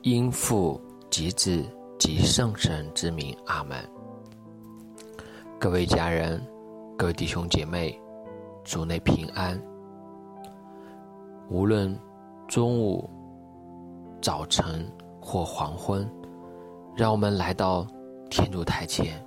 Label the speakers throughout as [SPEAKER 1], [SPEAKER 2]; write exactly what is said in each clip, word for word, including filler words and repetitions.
[SPEAKER 1] 因父及子及圣神之名，阿们。各位家人，各位弟兄姐妹，主内平安。无论中午、早晨或黄昏，让我们来到天主台前，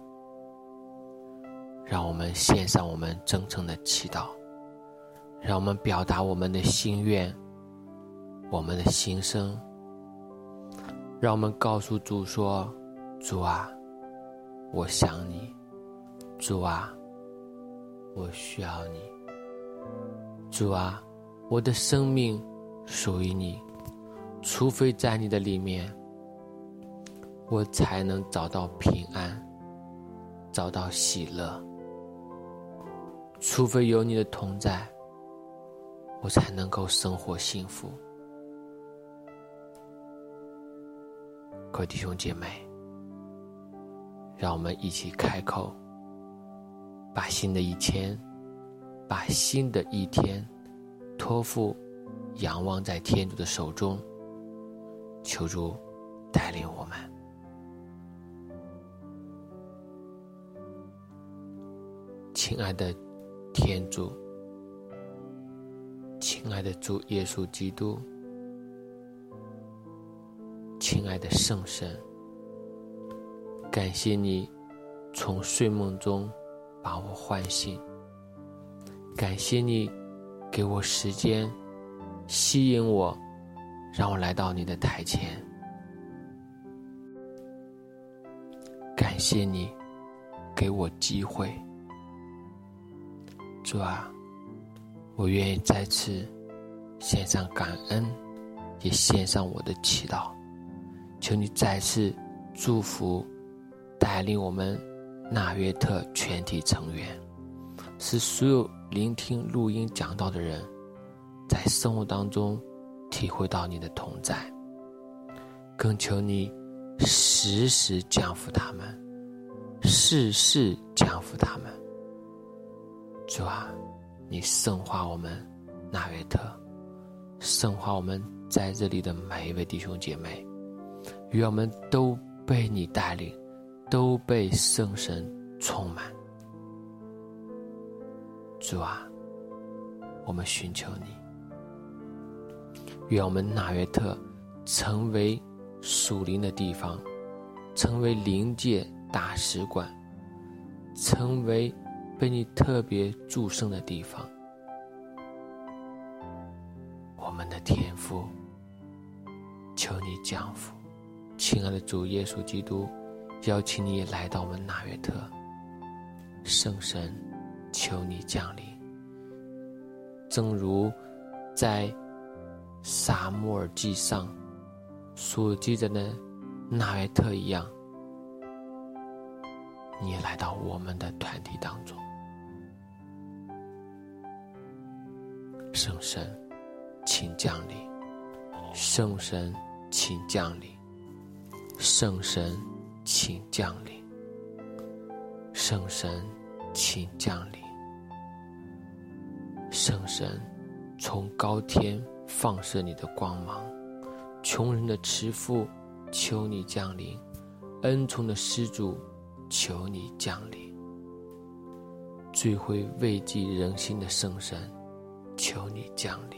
[SPEAKER 1] 让我们献上我们真诚的祈祷，让我们表达我们的心愿，我们的心声，让我们告诉主说：主啊，我想你，主啊，我需要你，主啊，我的生命属于你，除非在你的里面，我才能找到平安，找到喜乐，除非有你的同在，我才能够生活幸福。各位弟兄姐妹，让我们一起开口，把新的一天，把新的一天托付仰望在天主的手中，求主带领我们。亲爱的天主，亲爱的主耶稣基督，亲爱的圣神，感谢你从睡梦中把我唤醒，感谢你给我时间，吸引我，让我来到你的台前。感谢你给我机会，主啊，我愿意再次献上感恩，也献上我的祈祷，求你再次祝福带领我们纳约特全体成员，使所有聆听录音讲道的人在生活当中体会到你的同在，更求你时时降福他们，事事降福他们。主啊，你圣化我们纳约特，圣化我们在这里的每一位弟兄姐妹，愿我们都被你带领，都被圣神充满。主啊，我们寻求你，愿我们纳约特成为属灵的地方，成为灵界大使馆，成为被你特别祝圣的地方。我们的天父，求你降福。亲爱的主耶稣基督，邀请你来到我们纳约特，圣神，求你降临。正如在撒母耳记上所记着的纳约特一样，你也来到我们的团体当中。圣神，请降临，圣神，请降临，圣神，请降临，圣神，请降临，圣神，从高天放射你的光芒，穷人的慈父，求你降临，恩宠的施主，求你降临，最会慰藉人心的圣神，求你降临。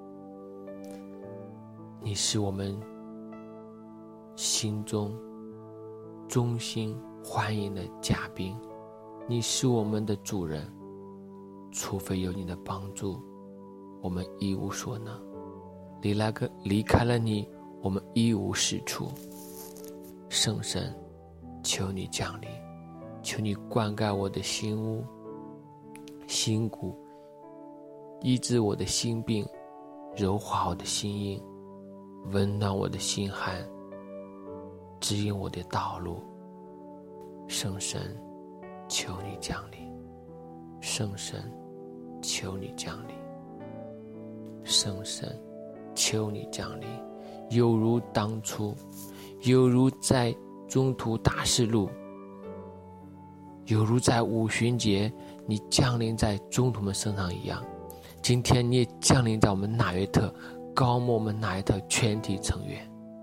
[SPEAKER 1] 你是我们心中衷心欢迎的嘉宾，你是我们的主人，除非有你的帮助，我们一无所能。离那个离开了你，我们一无是处。圣神，求你降临，求你灌溉我的心屋、心骨，医治我的心病，柔化我的心硬，温暖我的心寒，指引我的道路。圣神，求你降临，圣神，求你降临，圣神，求你降临，犹如当初，犹如在中途大事路，犹如在五旬节你降临在宗徒们身上一样，今天你也降临在我们纳约特，高摩我们纳约特全体成员。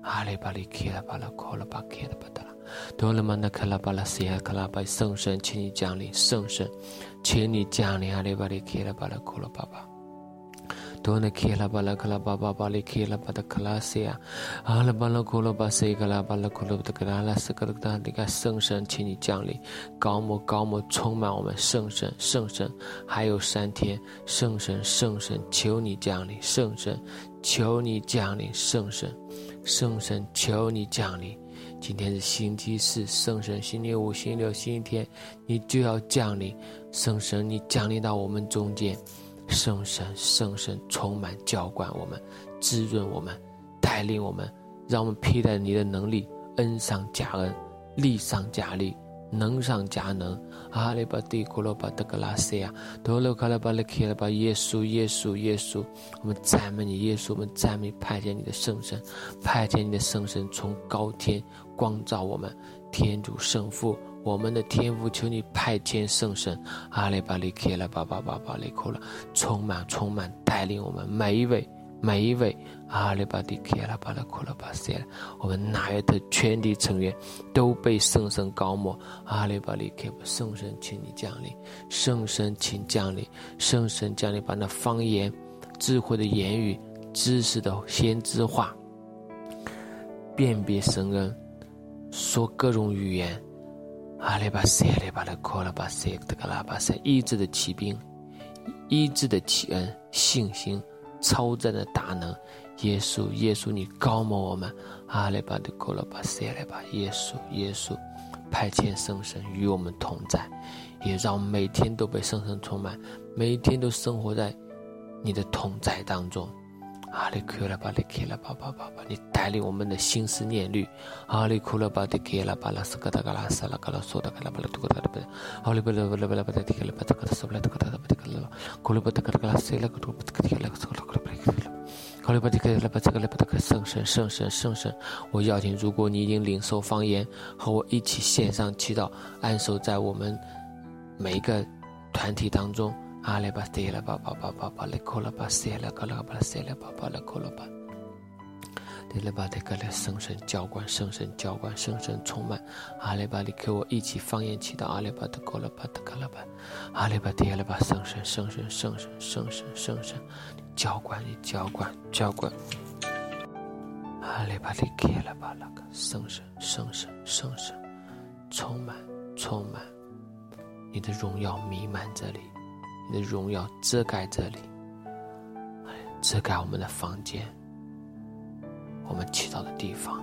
[SPEAKER 1] 阿里巴里基拉巴拉科拉巴基拉巴达拉，多勒曼的克拉巴拉西亚克拉巴，圣神，请你降临，圣神，请你降临，阿里巴里基拉巴拉科拉巴巴。多呢基拉巴拉克拉巴巴巴里基拉巴的克拉西亚，阿拉巴拉科拉巴西克拉巴拉科拉的克拉拉斯克的达里个圣神，请你降临，高摩高摩充满我们，圣神圣神，还有三天，圣神圣神，求你降临，圣神，求你降临，圣神，圣神，求你降临。今天是星期四，圣神，星期五、星期六、星期天，你就要降临，圣神，你降临到我们中间。圣神圣神充满浇灌我们，滋润我们，带领我们，让我们披戴你的能力，恩上加恩，力上加力，能上加能。阿里巴蒂古罗巴德格拉西亚多罗卡拉巴勒基拉巴，耶稣耶稣耶稣，我们赞美你，耶稣，我们赞美派遣你的圣神，派遣你的圣神从高天光照我们。天主圣父，我们的天父，求你派遣圣神，阿里巴里基拉巴巴巴巴里库拉，充满充满带领我们每一位每一位，阿里巴蒂基拉巴拉库拉巴塞，我们哪一的全体成员都被圣神高摩，阿里巴里基拉，圣神请你降临，圣神请降临，圣神降临，把那方言、智慧的言语、知识的先知话、辨别神恩、说各种语言，阿里巴塞里巴拉库拉巴塞德格拉巴塞，医治的骑兵，医治的启恩，信心。超赞的大能，耶稣耶稣，你高摩我们，阿里巴的库拉巴塞来吧，耶稣耶稣，派遣圣神与我们同在，也让我们每天都被圣神充满，每一天都生活在你的同在当中。阿里库拉巴里基拉巴巴巴巴，你带领我们的心思念虑。阿里库拉巴的基拉巴拉斯格达格拉萨拉格拉索达格拉巴拉杜格达巴，阿里巴拉巴拉巴拉巴拉基拉巴达格拉索拉杜格达巴达格拉，库拉巴达格拉塞拉格杜巴达格拉索拉格拉巴拉，库拉巴达格拉巴达格拉巴达格圣神圣神圣神，我邀请，如果你已经领受方言，和我一起献上祈祷，安守在我们每一个团体当中。阿里巴塞拉巴巴巴巴巴勒库拉巴塞拉格拉巴拉塞拉巴巴勒库拉巴，德勒巴德格勒圣神浇灌，圣神浇灌，圣神充满。阿里巴里给我一起方言祈祷，阿里巴德库拉巴德格拉巴，阿里巴德勒巴圣神圣神圣神圣神圣神，浇灌你浇灌浇灌。阿里巴里给了巴拉个圣神圣神圣神，充满充满，你的荣耀弥漫这里。你的荣耀遮盖这里，遮盖我们的房间，我们祈祷的地方。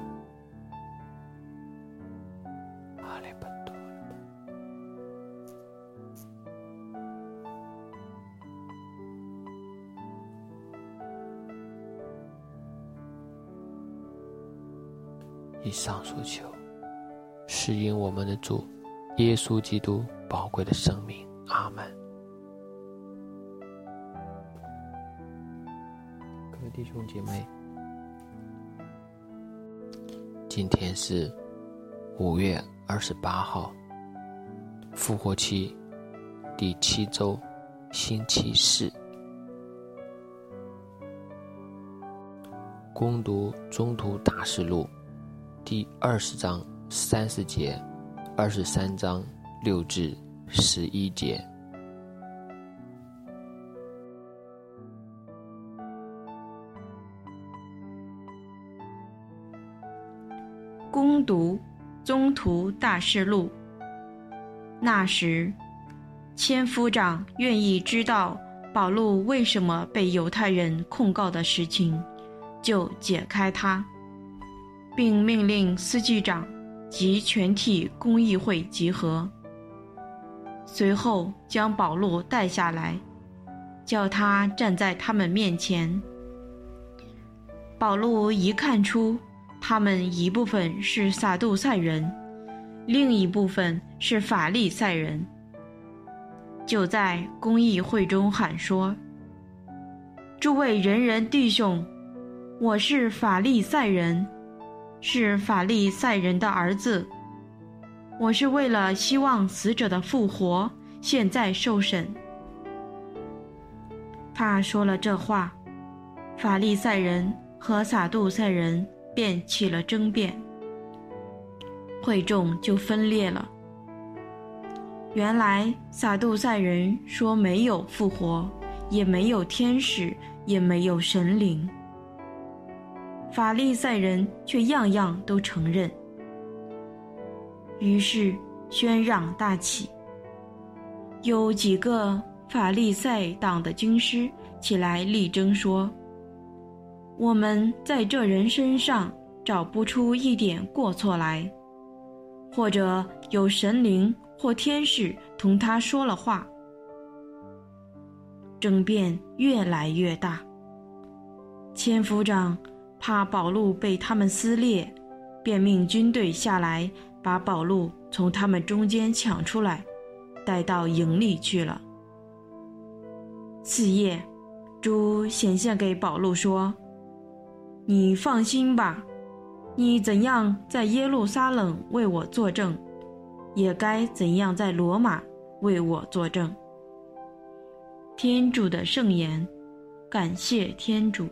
[SPEAKER 1] 阿里巴多，以上所求，是因我们的主耶稣基督宝贵的生命。阿们。各位弟兄姐妹，今天是五月二十八号，复活期第七周，星期四。攻读中途大事录第二十章三十节，二十三章六至十一节。
[SPEAKER 2] 攻读宗徒大事录。那时，千夫长愿意知道保禄为什么被犹太人控告的事情，就解开他，并命令司祭长及全体公议会集合。随后将保禄带下来，叫他站在他们面前。保禄一看出他们一部分是撒杜塞人，另一部分是法利赛人，就在公议会中喊说：诸位仁人弟兄，我是法利赛人，是法利赛人的儿子，我是为了希望死者的复活，现在受审。他说了这话，法利赛人和撒杜塞人便起了争辩，会众就分裂了。原来撒杜塞人说没有复活，也没有天使，也没有神灵，法利赛人却样样都承认。于是喧嚷大起，有几个法利赛党的经师起来力争说，我们在这人身上找不出一点过错来，或者有神灵或天使同他说了话。争辩越来越大，千夫长怕保禄被他们撕裂，便命军队下来，把保禄从他们中间抢出来，带到营里去了。次夜，主显现给保禄说，你放心吧，你怎样在耶路撒冷为我作证，也该怎样在罗马为我作证。天主的圣言，感谢天主。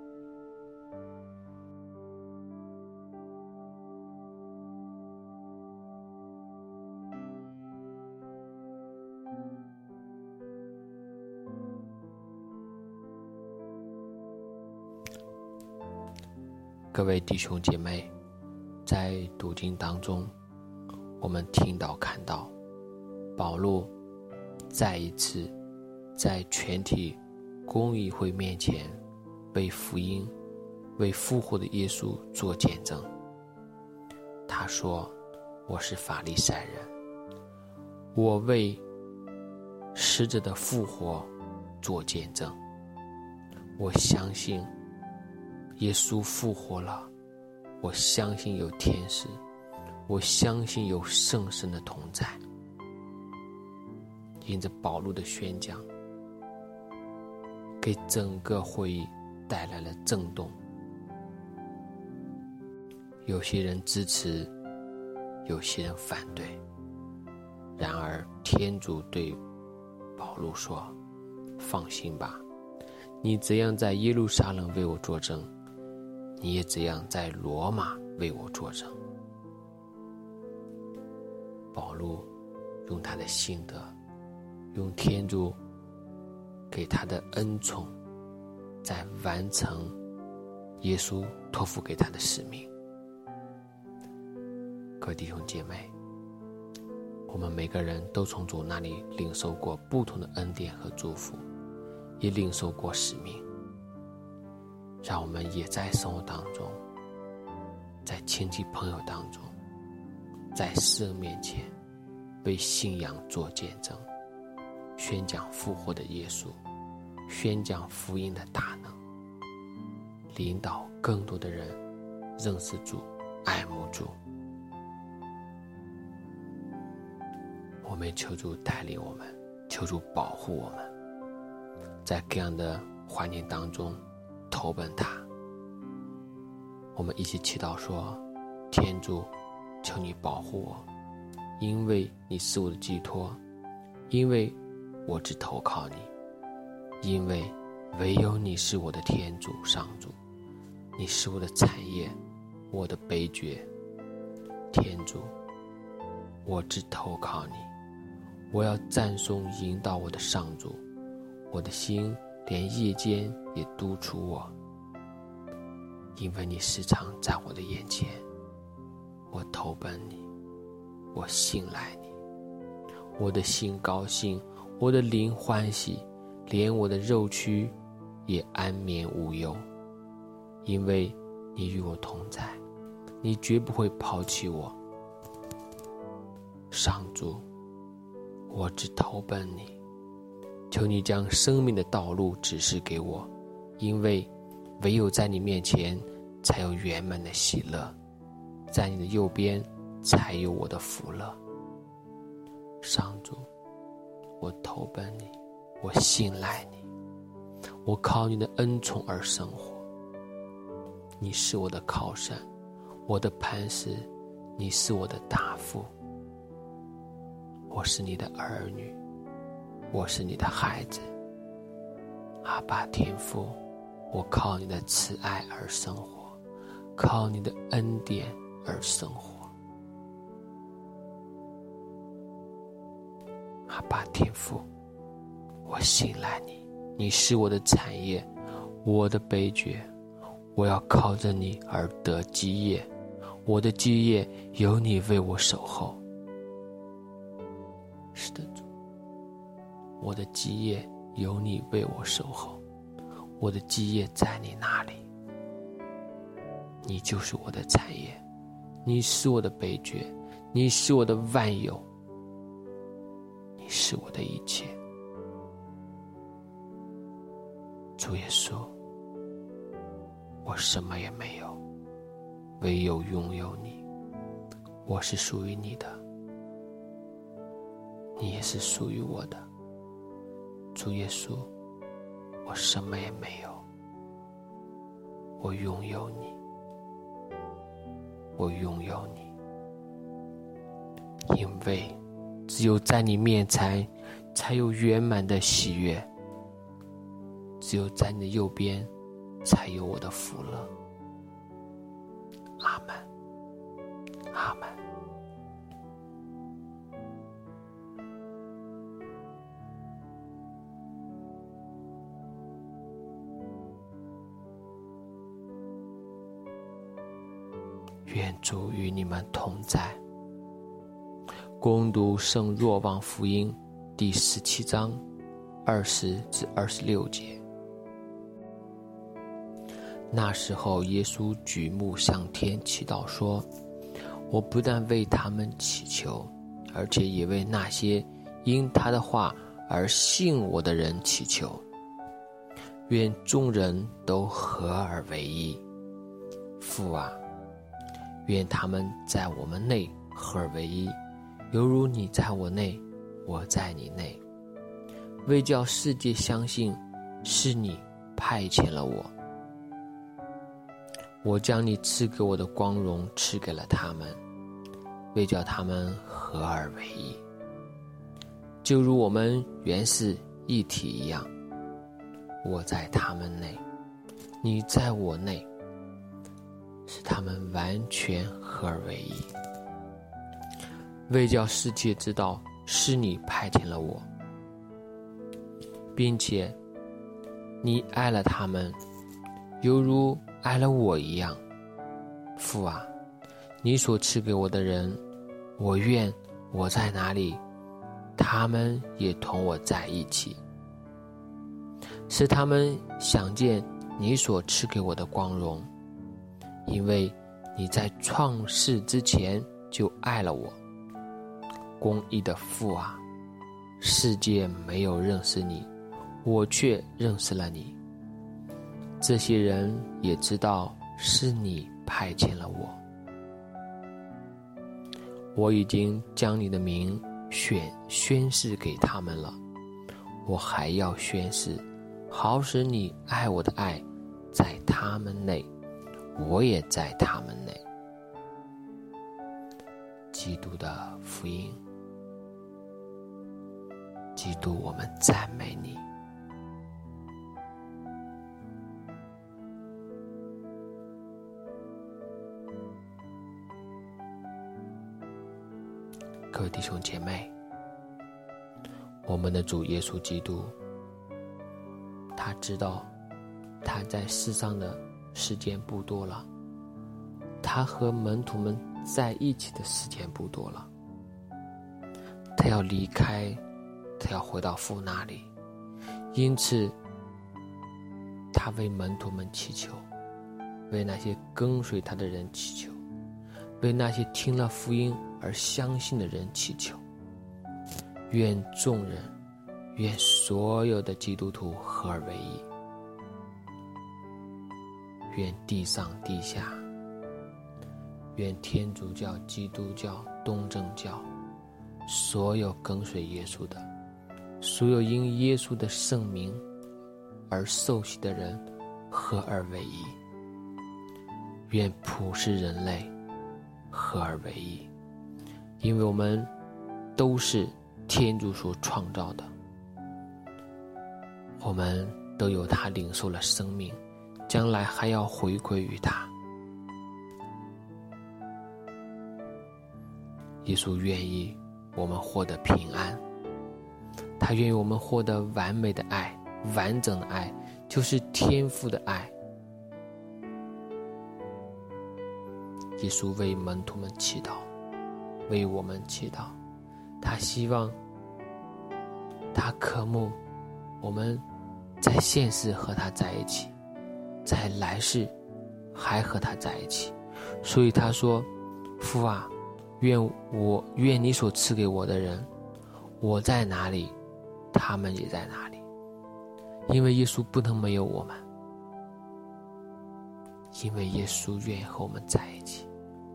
[SPEAKER 1] 各位弟兄姐妹，在读经当中，我们听到看到保禄再一次在全体公议会面前为福音、为复活的耶稣做见证。他说，我是法利赛人，我为死者的复活做见证，我相信耶稣复活了，我相信有天使，我相信有圣神的同在。因着保禄的宣讲，给整个会议带来了震动。有些人支持，有些人反对。然而天主对保禄说，放心吧，你怎样在耶路撒冷为我作证，你也怎样在罗马为我作证。保禄用他的心得，用天主给他的恩宠，在完成耶稣托付给他的使命。各位弟兄姐妹，我们每个人都从主那里领受过不同的恩典和祝福，也领受过使命。让我们也在生活当中，在亲戚朋友当中，在世人面前为信仰做见证，宣讲复活的耶稣，宣讲福音的大能，领导更多的人认识主、爱慕主。我们求主带领我们，求主保护我们，在各样的环境当中投奔他。我们一起祈祷说，天主，求你保护我，因为你是我的寄托，因为我只投靠你，因为唯有你是我的天主上主，你是我的产业，我的悲觉。天主，我只投靠你，我要赞颂引导我的上主，我的心连夜间也督促我，因为你时常在我的眼前。我投奔你，我信赖你，我的心高兴，我的灵欢喜，连我的肉躯也安眠无忧，因为你与我同在，你绝不会抛弃我。上主，我只投奔你，求你将生命的道路指示给我，因为唯有在你面前才有圆满的喜乐，在你的右边才有我的福乐。上主，我投奔你，我信赖你，我靠你的恩宠而生活。你是我的靠山，我的磐石，你是我的大父。我是你的儿女，我是你的孩子。阿爸天父，我靠你的慈爱而生活， 靠你的恩典而生活。阿爸天父，我信赖你，你是我的产业，我的悲觉，我要靠着你而得基业，我的基业有你为我守候。是的，主，我的基业有你为我守候，我的基业在你那里，你就是我的产业，你是我的悲觉，你是我的万有，你是我的一切。主耶稣，我什么也没有，唯有拥有你。我是属于你的，你也是属于我的。主耶稣，我什么也没有，我拥有你，我拥有你。因为只有在你面前才有圆满的喜悦，只有在你的右边才有我的福乐。阿们，阿们。愿主与你们同在。恭读圣若望福音第十七章二十至二十六节。那时候耶稣举目向天祈祷说，我不但为他们祈求，而且也为那些因他的话而信我的人祈求，愿众人都合而为一。父啊，愿他们在我们内合而为一，犹如你在我内，我在你内，为叫世界相信是你派遣了我。我将你赐给我的光荣赐给了他们，为叫他们合而为一，就如我们原是一体一样。我在他们内，你在我内，使他们完全合而为一，为叫世界知道是你派遣了我，并且你爱了他们，犹如爱了我一样。父啊，你所赐给我的人，我愿我在哪里，他们也同我在一起，使他们想见你所赐给我的光荣，因为你在创世之前就爱了我。公义的父啊，世界没有认识你，我却认识了你。这些人也知道是你派遣了我。我已经将你的名宣宣示给他们了，我还要宣示，好使你爱我的爱在他们内，我也在他们内。基督的福音。基督，我们赞美你。各位弟兄姐妹，我们的主耶稣基督，他知道他在世上的时间不多了，他和门徒们在一起的时间不多了，他要离开，他要回到父那里，因此他为门徒们祈求，为那些跟随他的人祈求，为那些听了福音而相信的人祈求。愿众人，愿所有的基督徒合而为一，愿地上地下，愿天主教、基督教、东正教，所有跟随耶稣的，所有因耶稣的圣名而受洗的人合而为一。愿普世人类合而为一，因为我们都是天主所创造的，我们都由他领受了生命，将来还要回归于他。 耶稣愿意我们获得平安，他愿意我们获得完美的爱，完整的爱，就是天父的爱。耶稣为门徒们祈祷，为我们祈祷，他希望，他渴慕我们在现世和他在一起，在来世还和他在一起。所以他说，父啊，愿我愿你所赐给我的人，我在哪里，他们也在哪里。因为耶稣不能没有我们，因为耶稣愿意和我们在一起，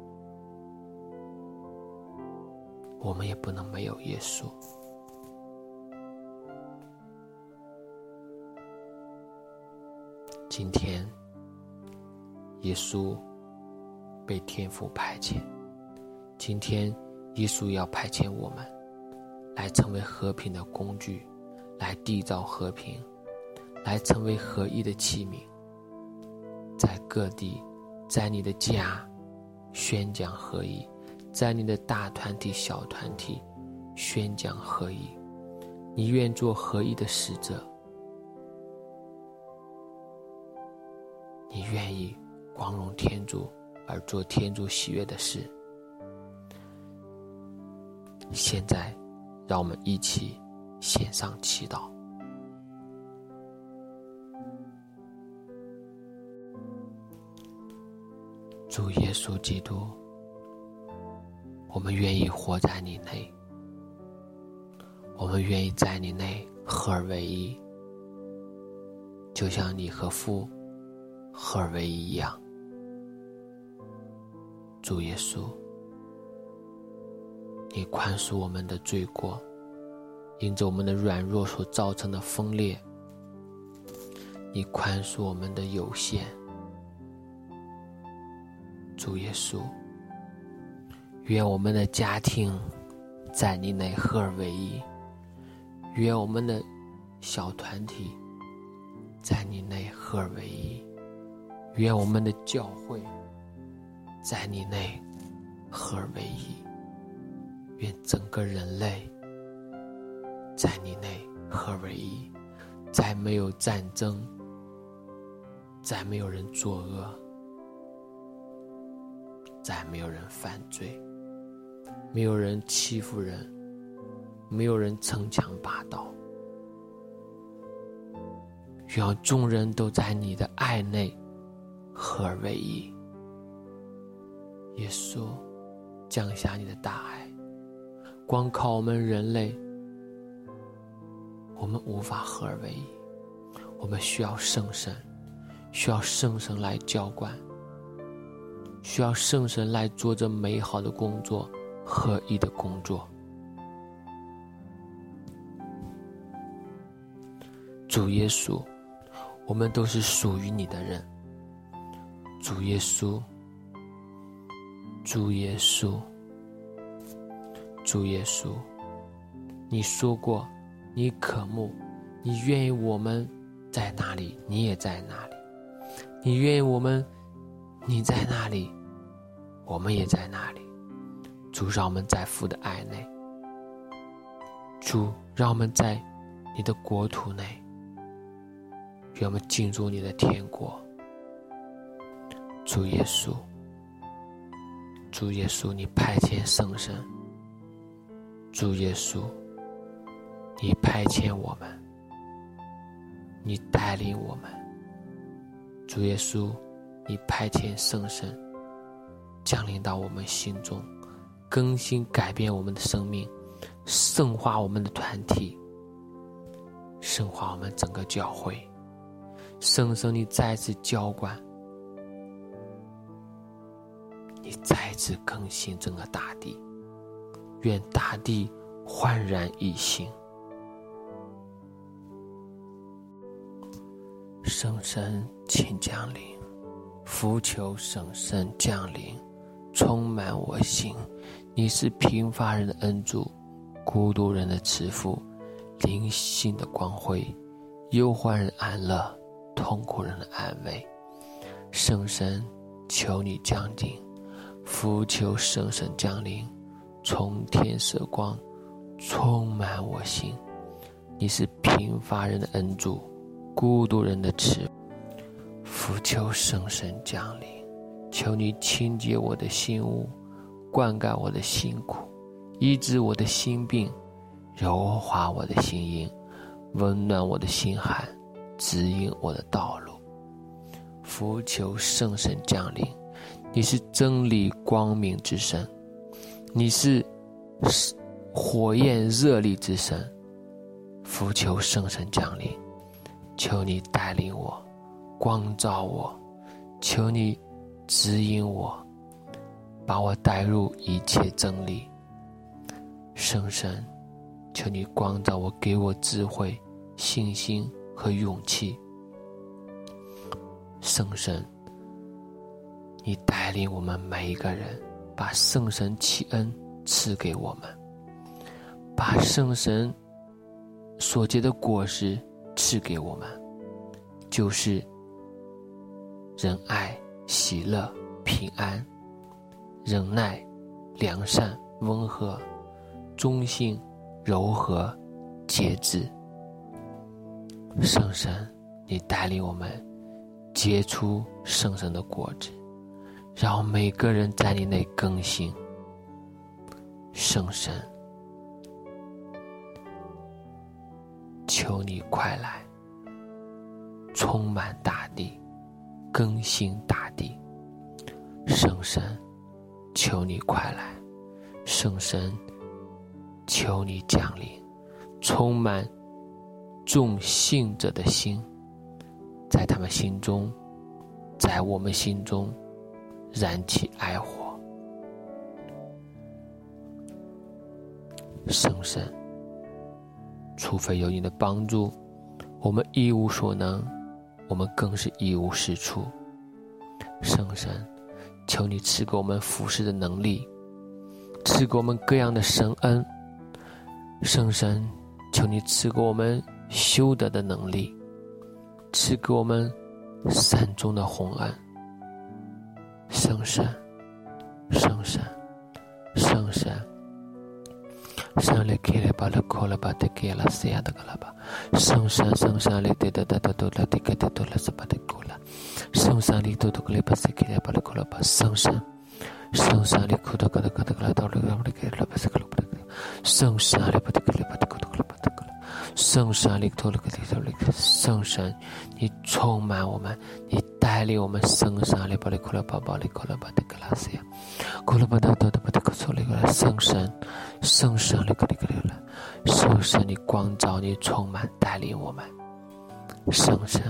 [SPEAKER 1] 我们也不能没有耶稣。今天耶稣被天父派遣，今天耶稣要派遣我们来成为和平的工具，来缔造和平，来成为合一的器皿，在各地，在你的家宣讲合一，在你的大团体小团体宣讲合一。你愿做合一的使者，你愿意光荣天主而做天主喜悦的事。现在让我们一起献上祈祷。主耶稣基督，我们愿意活在你内，我们愿意在你内合而为一，就像你和父合而为一一样。主耶稣，你宽恕我们的罪过，因着我们的软弱所造成的分裂，你宽恕我们的有限。主耶稣，愿我们的家庭在你内合而为一，愿我们的小团体在你内合而为一，愿我们的教会在你内合而为一，愿整个人类在你内合而为一，再没有战争，再没有人作恶，再没有人犯罪，没有人欺负人，没有人逞强霸道。愿众人都在你的爱内合而为一。耶稣，降下你的大爱，光靠我们人类，我们无法合而为一，我们需要圣神，需要圣神来浇灌，需要圣神来做这美好的工作，合一的工作。主耶稣，我们都是属于你的人。主耶稣，主耶稣，主耶稣，你说过，你渴慕，你愿意我们在哪里，你也在哪里。你愿意我们，你在哪里，我们也在哪里。主，让我们在父的爱内。主，让我们在你的国土内。愿我们进入你的天国。主耶稣，主耶稣，你派遣圣神。主耶稣，你派遣我们，你带领我们。主耶稣，你派遣圣神降临到我们心中，更新改变我们的生命，圣化我们的团体，圣化我们整个教会。圣神，你再次浇灌，你再次更新整个大地，愿大地焕然一新。圣神请降临，伏求圣神降临，充满我心。你是贫乏人的恩主，孤独人的慈父，灵性的光辉，忧患人安乐，痛苦人的安慰。圣神，求你降临，伏求圣神降临， 从天射光，充满我心。你是贫乏人的恩主，孤独人的慈。伏求圣神降临，求你清洁我的心污，灌溉我的辛苦，医治我的心病，柔滑我的心阴，温暖我的心寒，指引我的道路。伏求圣神降临，你是真理光明之神，你是火焰热力之神。伏求圣神降临，求你带领我，光照我，求你指引我，把我带入一切真理。圣神，求你光照我，给我智慧、信心和勇气。圣神，你带领我们每一个人，把圣神启恩赐给我们，把圣神所结的果实赐给我们，就是仁爱、喜乐、平安、忍耐、良善、温和、忠信、柔和、节制。圣神，你带领我们结出圣神的果子，让每个人在你内更新。圣神，求你快来，充满大地，更新大地。圣神，求你快来，圣神，求你降临，充满众信者的心，在他们心中，在我们心中燃起爱火。圣神，除非有你的帮助，我们一无所能，我们更是一无是处。圣神，求你赐给我们服侍的能力，赐给我们各样的神恩。圣神，求你赐给我们修德的能力，赐给我们善终的宏恩。圣神，圣神，圣神，圣灵给了巴勒科了巴的给了西亚的格了巴，圣神圣神里的的的的的的的的的了是巴的够了，圣神里头的个里巴是给了巴勒科了巴，圣神圣神里口的个的个的个了到了个的给了巴是个了巴的，圣神里巴的个里巴的个的个了巴的个了，圣神里头的个里头的个，圣神你充满我们，你带领我们，圣神里巴里口了巴巴里口了巴的个了西亚。古了巴达达的巴的克索里格来，圣神，圣神里格里格里来，圣神你光照，你充满带领我们，圣神，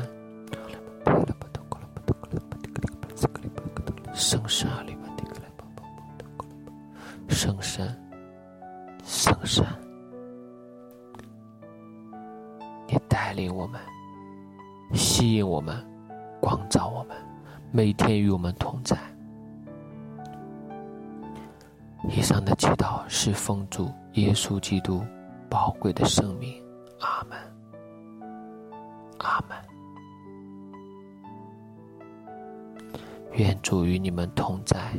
[SPEAKER 1] 圣神里巴的格来巴巴巴，圣神，圣神，你带领我们，吸引我们，光照我们，每天与我们同在。以上的祈祷是奉主耶稣基督宝贵的生命，阿们，阿们。愿主与你们同在，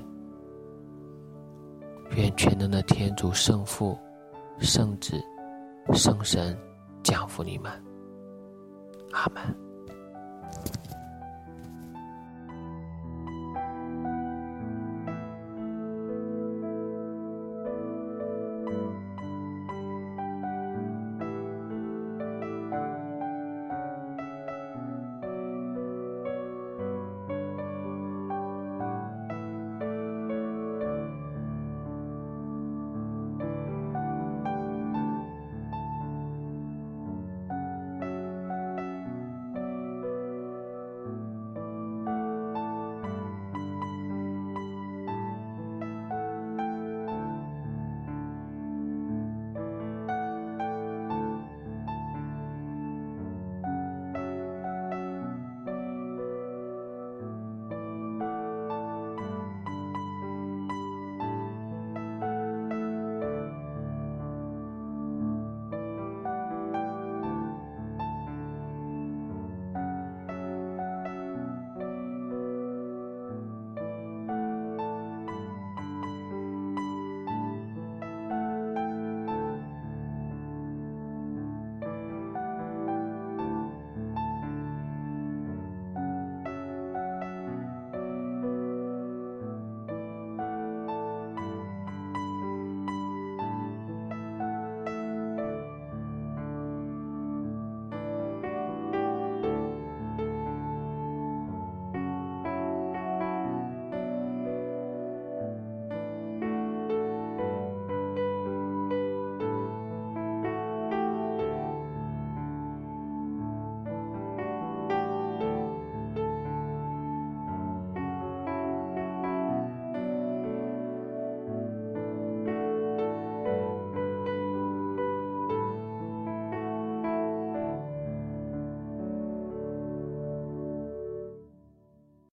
[SPEAKER 1] 愿全能的天主圣父、圣子、圣神降福你们，阿们。